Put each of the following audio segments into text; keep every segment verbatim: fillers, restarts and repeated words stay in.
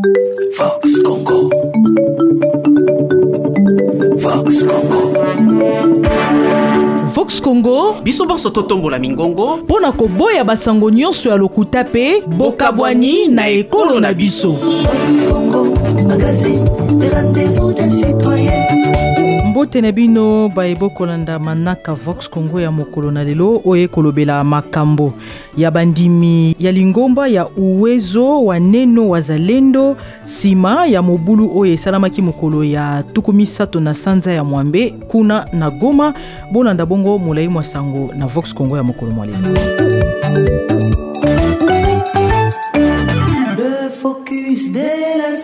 Vox Congo. Vox Congo. Vox Congo biso banso totombola mingongo pona koboya basango nyonso ya lokuta pe bokabwani na ekolo na biso. Vox Congo, magazine de rendez-vous des citoyens. Mbote na bino baebo kolanda manaka Vox Congo ya mokolo na lelo oye kolobela makambo ya bandimi ya lingomba ya uwezo wa neno wazalendo sima ya mobulu oye salamaki mokolo ya tukumi sato na sanza ya mwambe kuna na Goma. Bolanda bongo mulai mwasango na Vox Congo ya mokolo mwa lelo. Le focus de la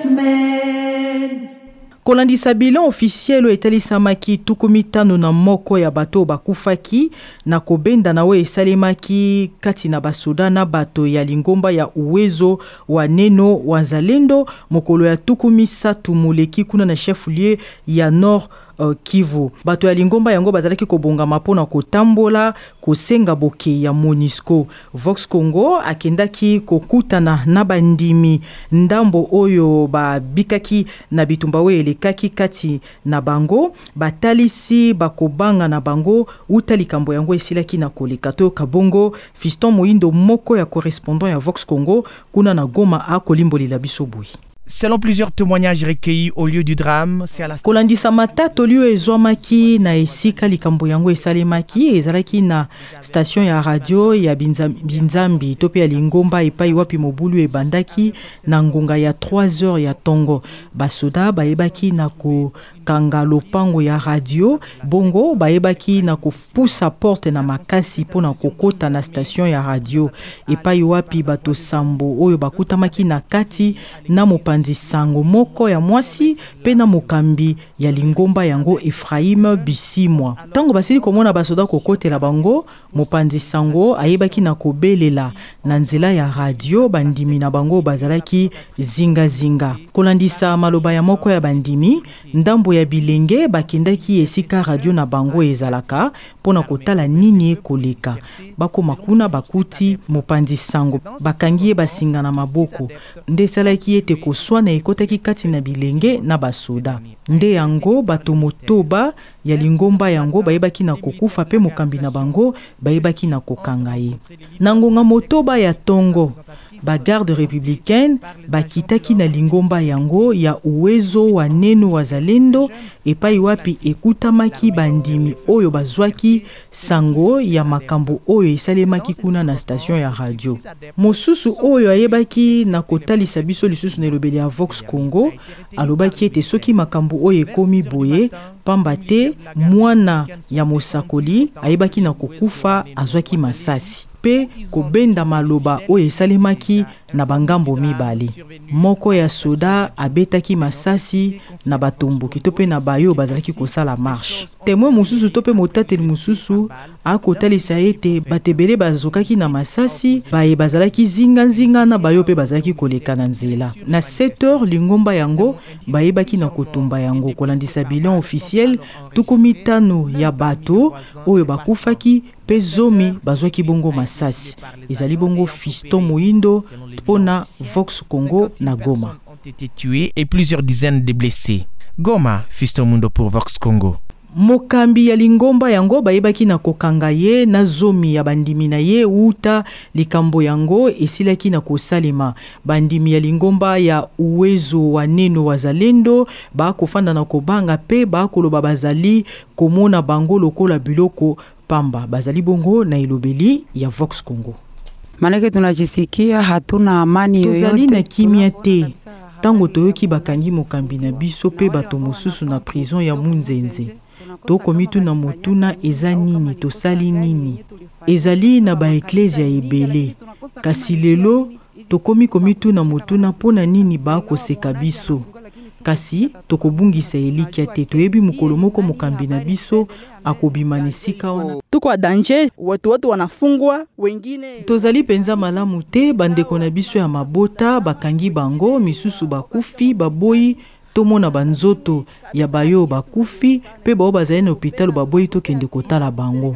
semaine. Kolandisa bilan officiel o etalisamaki tukumi tano na moko ya bato bakufaki na kobenda na we esalemaki kati na basoda na bato ya lingomba ya uwezo wa neno wazalendo mokolo ya tukumi satu muleki kuna na chef-lieu ya Nord Uh, Kivu. Bato ya lingomba yango bazalaki kobonga mapona kotambola kosenga boke ya Monisco. Vox Congo akendaki kokutana na bandimi ndambo oyo babikaki na bitumba we elekaki kati na bango batalisi bakobanga na bango utali kambo yango esilaki na koleka to kabongo. Fiston Moindo moko ya correspondant ya Vox Congo kuna na Goma akolimbolila biso boyi. Selon plusieurs témoignages recueillis au lieu du drame, c'est à la kolandisa matatu lieu ezwamaki na esika likambo yango esalemaki ezalaki na station ya radio ya Binzambi tope ya lingomba epai wapi mobulu ebandaki na ngonga ya trois heures ya tongo. Basoda baebaki na ko kanga lopango ya radio bongo baebaki na kopusa porte na makasi pona kokota na station ya radio epai wapi bato sambo oyo bakutamaki na kati na mopanzi sango moko ya mwasi pe na mokambi ya lingomba yango Ephraim Bisimwa. Tango basili komona basoda kokotela bango mopanzi sango ayebaki na kobelela na nzela ya radio bandimi na bango bazalaki zinga zinga. Kolandisa maloba ya moko ya bandimi ndambo ya bilenge bakendaki esika radio na bango ezalaka pona kotala nini koleka bako makuna bakuti mopanzi sango bakangie basinga na maboko nde salaki ete koswa na ekotaki kati na bilenge na basoda nde yango bato motoba ya lingomba yango baebaki na kokufa pe mokambi na bango baebaki na kokanga ye na ngonga motoba ya tongo ba garde républicaine bakitaki na lingomba yango ya uwezo wa neno wazalendo epai wapi ekutamaki bandimi oyo bazwaki sango ya makambo oyo esalemaki kuna na station ya radio. Mosusu oyo ayebaki na kotalisa biso lisusu na elobeli ya Vox Congo alobaki ete soki makambo oyo ekomi boye pamba te mwana ya mosakoli ayebaki na kokufa azwaki masasi pe kobenda maloba oyo esalemaki na bangambo mibali. Moko ya soda abetaki masasi na batomboki to pe na bayo bazalaki kosala marche. Témoin mususu to pe motateli mususu akotalisa ete batebele bazokaki na masasi baye bazalaki zinga zinga na bayo pe bazalaki koleka na nzela. Na sept heures lingomba yango bayebaki na kotumba yango kolandisa bilan officiel tukumi tano ya bato oyo bakufaki pe zomi bazwaki bongo masasi. Ezali bongo Fiston Moindo pona Vox Congo na Goma. ont été tués et plusieurs dizaines de blessés. Goma, Fiston Mundo pour Vox Congo. Mokambi ya lingomba yango bayebaki na kokanga ye na zomi ya bandimi na ye uta likambo yango esilaki na kosalema. Bandimi ya lingomba ya uwezo wa neno wazalendo ba kofanda na kobanga pe ba koloba bazali komona bango lokola biloko pamba bazali bongo na ilobeli ya Vox Congo. Manake tunajisikia hatuna amani yoyote. Tuzali na kimia te. Tango toyoki bakangi mokambi na biso pe bato mosusu na prison ya Munzenze. Toko mitu na motuna eza nini tosali nini. Ezali na ba eklesia ebele. Kasi lelo tokomi komitu na motuna pona nini ba koseka biso. Kasi tokobungisa elikia te toyebi mokolo moko mokambi na biso akobimanisika wana. Tuko danger, watu watu wanafungwa, wengine tozali penza malamu te bandeko na biso ya mabota bakangi bango misusu bakufi baboyi tomona banzoto ya bayo bakufi pe bao bazali na hôpital baboyi to kende kotala bango.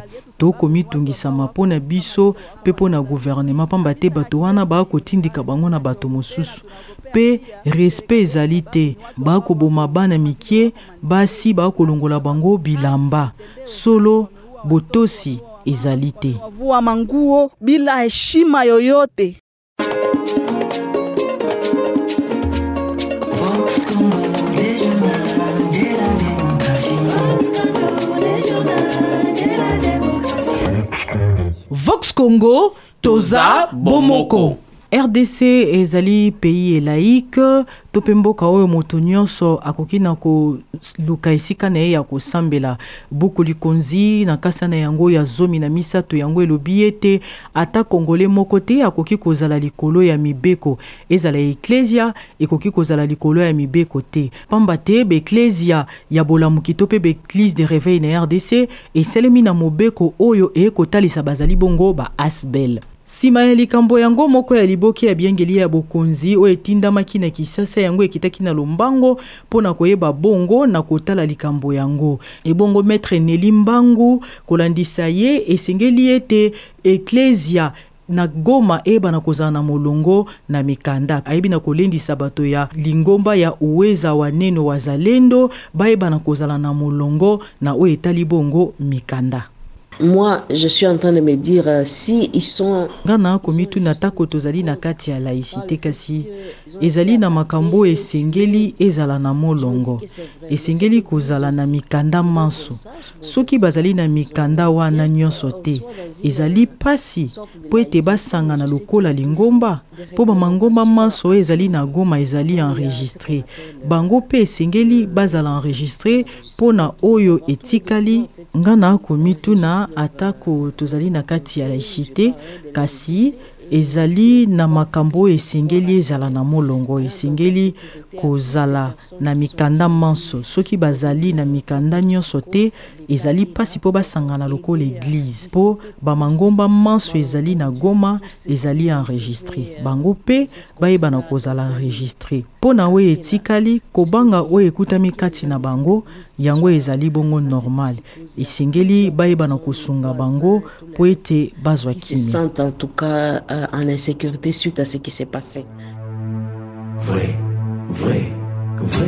tokomi tungisama pona biso pe pona gouvernement pamba te bato wana bakotindika bango na bato mosusu pe respect ezali te bakoboma bana mikie basi bakolongola bango bilamba solo botosi ezali te vua manguo bila heshima yoyote. Vox Congo, Toza Bomoko. R D C ezali pays laïque topemboka oyo moto nyonso akoki na ko luka esika na ye ya kosambela bokoli konzi na kasa na yango ya zomi na misato yango elobi ete ata kongole moko te akoki kozala likolo ya mibeko ezala eklesia ekoki kozala likolo ya mibeko te pamba te be eklesia ya bolamuki to pe be église de réveil na R D C eselemi na mobeko oyo ekotalisa bazali bongo ba asbel. Sima ya likambo yango moko ya liboki ya biengeli ya bokonzi o etindamaki na Kisasa yango ekitaki na Lombango pona koyeba bongo na kotala likambo yango. Ebongo maître Nelly Mbangu kolandisa ye esengeli ete eklesia na Goma eba na kozana na molongo na mikanda aibi na kolendisa bato ya lingomba ya uweza wa neno wazalendo baeba na kozala na molongo na o etali bongo mikanda. Moi, je suis en train de me dire euh, si ils sont ngana komitu natako tozali na kati ya laïcité kasi ezali na makambo esengeli ezala na molongo esengeli kozala na mikanda manso soki bazali na mikanda wana nyonso te ezali pasi po ete basanga na lokola lingomba po ba mangomba manso ezali na Goma ezali enregistré bango pe esengeli bazala enregistré pona oyo etikali ngana komitu na atako tozali na kati ya laïcité kasi ezali na makambo esengeli ezala na molongo esengeli kozala na mikanda manso soki bazali na mikanda nyonso te ezali pasi po basangana lokola église po bamangomba manso ezali na Goma ezali enregistré bango pe bayeba na kozala enregistré po na we etikali kobanga o ekutami kati na bango yango ezali bongo normal esengeli bayeba na kosunga bango po ete bazwa kimi en tout cas euh, en insécurité suite à ce qui s'est passé. Vrai, vrai, vrai.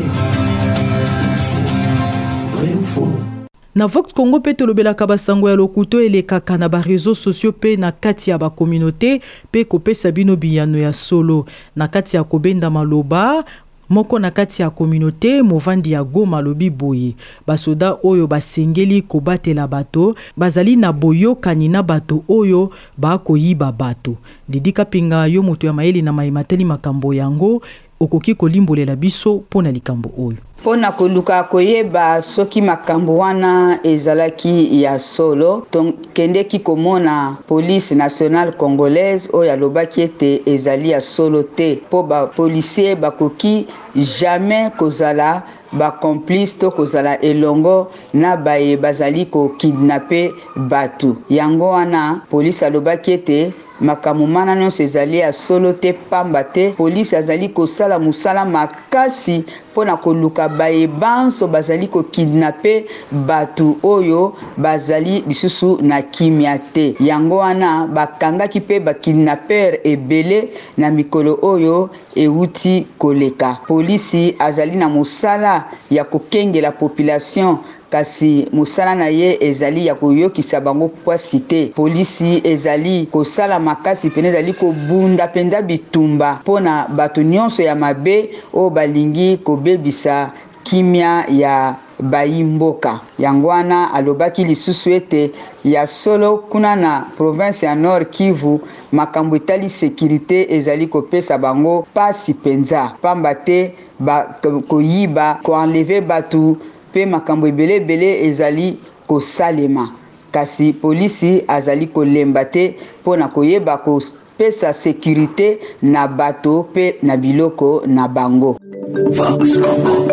Vrai ou faux? Na Vox Congo pe tolobelaka basango ya lokuto elekaka na ba réseaux sociaux pe na kati ya ba communauté pe kopesa bino biyano ya solo na kati ya kobenda maloba moko na kati ya communauté movandi ya Goma lobi boye basoda oyo basengeli kobatela bato bazali na boyokani na bato oyo bakoyiba bato didika pinga yo moto ya mayeli na maimateli makambo yango okoki kolimbolela biso pona likambo oyo pona koluka koyeba soki makambo wana ezalaki ya solo kendeki komona police nationale congolaise oyo alobaki ete ezali ya solo te po ba policier bakoki jamais kozala ba complice to kozala elongo na baye bazali ko kidnapper batu yango wana police alobaki ete makambo mana nyonso ezali ya solo te pamba te polisi azali kosala musala makasi pona koluka baye banso bazali ko kidnapper batu oyo bazali lisusu na kimia te yango wana bakangaki pe ba kidnapper ebele na mikolo oyo euti koleka polisi azali na musala ya kokengela population kasi musala na ye ezali ya koyokisa bango pwasi te polisi ezali kosala makasi pene ezali kobunda penda bitumba pona bato nyonso ya mabe o balingi kobebisa kimia ya bayimboka yango wana alobaki lisusu ete ya solo kuna na province ya Nord Kivu makambo etali sécurité ezali kopesa bango pasi penza pamba te ba koyiba ko enlever batu pe makambo ebele ebele ezali kosalema kasi polisi azali kolemba te pona koyeba kopesa sécurité na bato pe na biloko na bango. Vox Congo.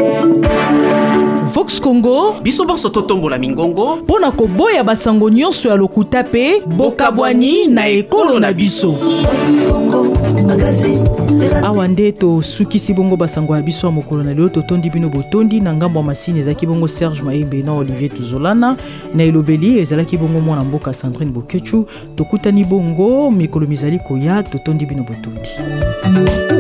Vox Congo biso banso totombola mingongo pona koboya basango nyonso ya lokuta pe bokabwani na ekolo na biso. Vox Congo. magazine awa nde tosukisi bongo basango ya biso ya mokolo na lelo totondi bino botondi na ngambo ya masini ezalaki bongo Serge Maembe na Olivier Tuzolana na elobeli ezalaki bongo mwana mboka Sandrine Bokechu tokutani bongo mikolo mizali koya totondi bino botondi.